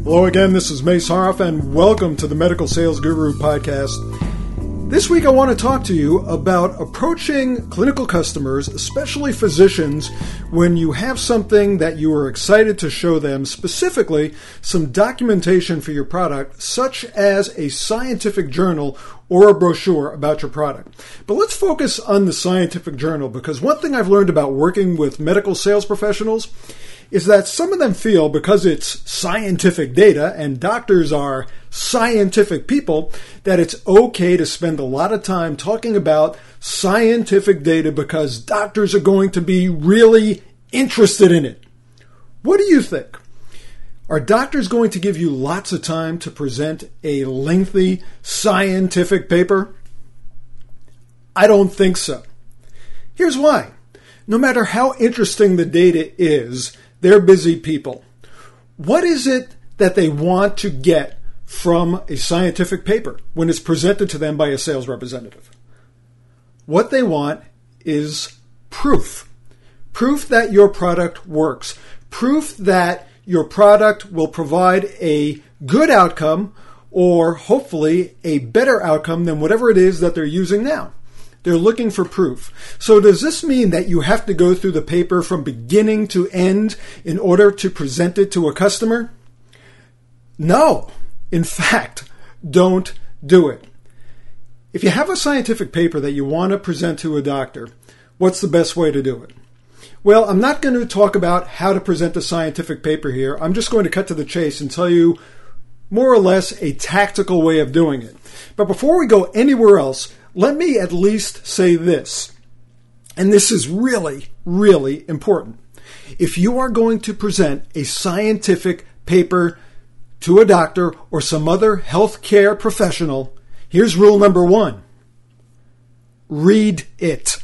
Hello again, this is Mace Harff, and welcome to the Medical Sales Guru podcast. This week I want to talk to you about approaching clinical customers, especially physicians, when you have something that you are excited to show them, specifically some documentation for your product, such as a scientific journal or a brochure about your product. But let's focus on the scientific journal, because one thing I've learned about working with medical sales professionals is that some of them feel, because it's scientific data and doctors are scientific people, that it's okay to spend a lot of time talking about scientific data because doctors are going to be really interested in it. What do you think? Are doctors going to give you lots of time to present a lengthy scientific paper? I don't think so. Here's why. No matter how interesting the data is, they're busy people. What is it that they want to get from a scientific paper when it's presented to them by a sales representative? What they want is proof. Proof that your product works. Proof that your product will provide a good outcome, or hopefully a better outcome than whatever it is that they're using now. They're looking for proof. So does this mean that you have to go through the paper from beginning to end in order to present it to a customer? No. In fact, don't do it. If you have a scientific paper that you want to present to a doctor, what's the best way to do it? Well, I'm not going to talk about how to present a scientific paper here. I'm just going to cut to the chase and tell you more or less a tactical way of doing it. But before we go anywhere else, let me at least say this, and this is really, really important. If you are going to present a scientific paper to a doctor or some other healthcare professional, here's rule number 1. Read it.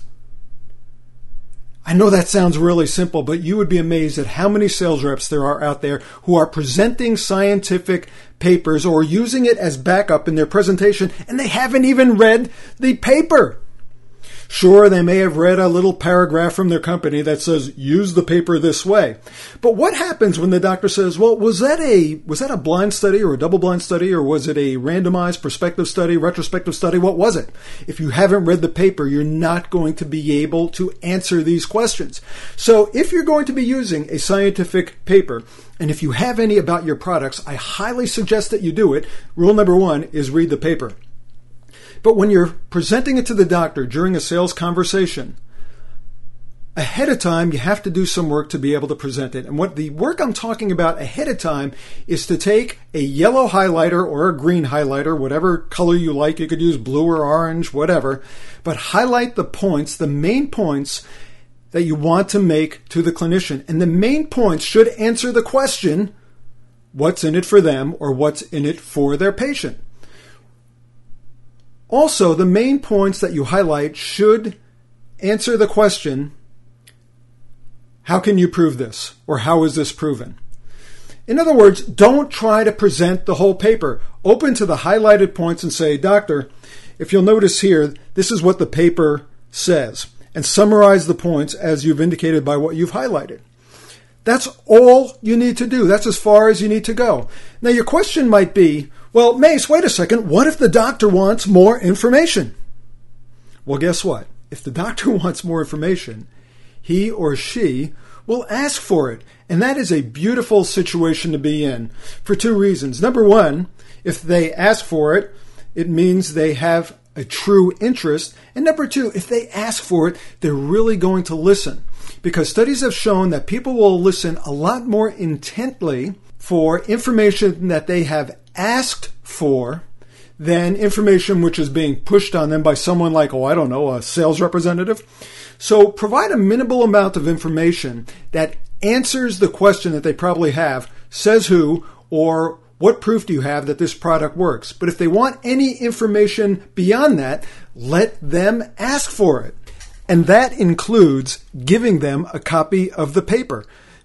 I know that sounds really simple, but you would be amazed at how many sales reps there are out there who are presenting scientific papers or using it as backup in their presentation, and they haven't even read the paper. Sure, they may have read a little paragraph from their company that says, use the paper this way. But what happens when the doctor says, well, was that a blind study or a double-blind study, or was it a randomized prospective study, retrospective study? What was it? If you haven't read the paper, you're not going to be able to answer these questions. So if you're going to be using a scientific paper, and if you have any about your products, I highly suggest that you do it. Rule number 1 is read the paper. But when you're presenting it to the doctor during a sales conversation, ahead of time, you have to do some work to be able to present it. And what the work I'm talking about ahead of time is to take a yellow highlighter or a green highlighter, whatever color you like. You could use blue or orange, whatever. But highlight the points, the main points that you want to make to the clinician. And the main points should answer the question, what's in it for them or what's in it for their patient? Also, the main points that you highlight should answer the question, how can you prove this? Or how is this proven? In other words, don't try to present the whole paper. Open to the highlighted points and say, doctor, if you'll notice here, this is what the paper says. And summarize the points as you've indicated by what you've highlighted. That's all you need to do. That's as far as you need to go. Now, your question might be, well, Mace, wait a second. What if the doctor wants more information? Well, guess what? If the doctor wants more information, he or she will ask for it. And that is a beautiful situation to be in for 2 reasons. Number 1, if they ask for it, it means they have a true interest. And number 2, if they ask for it, they're really going to listen. Because studies have shown that people will listen a lot more intently for information that they have asked for than information which is being pushed on them by someone like, a sales representative. So provide a minimal amount of information that answers the question that they probably have, says who, or what proof do you have that this product works? But if they want any information beyond that, let them ask for it. And that includes giving them a copy of the paper.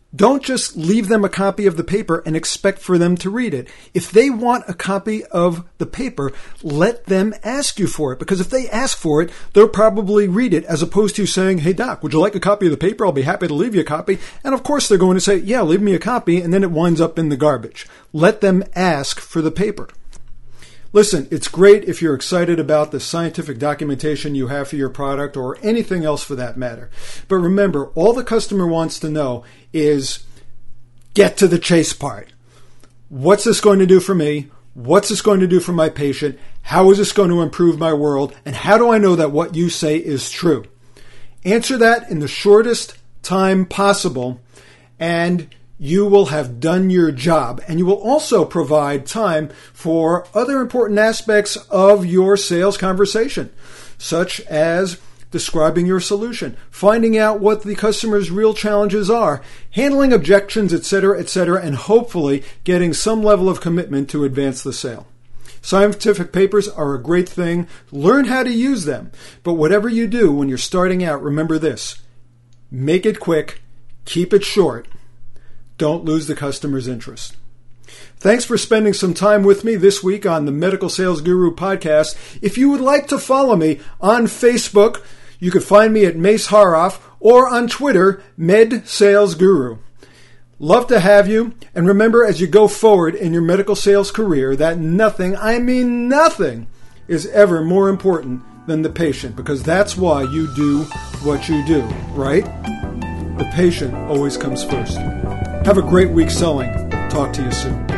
Don't just leave them a copy of the paper and expect for them to read it. If they want a copy of the paper, let them ask you for it, because if they ask for it, they'll probably read it, as opposed to saying, hey, Doc, would you like a copy of the paper? I'll be happy to leave you a copy. And of course, they're going to say, yeah, leave me a copy, and then it winds up in the garbage. Let them ask for the paper. Listen, it's great if you're excited about the scientific documentation you have for your product or anything else for that matter. But remember, all the customer wants to know is get to the chase part. What's this going to do for me? What's this going to do for my patient? How is this going to improve my world? And how do I know that what you say is true? Answer that in the shortest time possible, and you will have done your job. And you will also provide time for other important aspects of your sales conversation, such as describing your solution, finding out what the customer's real challenges are, handling objections, etc., and hopefully getting some level of commitment to advance the sale. Scientific papers are a great thing. Learn how to use them. But whatever you do when you're starting out, remember this. Make it quick. Keep it short. Don't lose the customer's interest. Thanks for spending some time with me this week on the Medical Sales Guru podcast. If you would like to follow me on Facebook, you can find me at Mace Haroff, or on Twitter, Med Sales Guru. Love to have you. And remember, as you go forward in your medical sales career, that nothing, I mean nothing, is ever more important than the patient, because that's why you do what you do, right? The patient always comes first. Have a great week selling. Talk to you soon.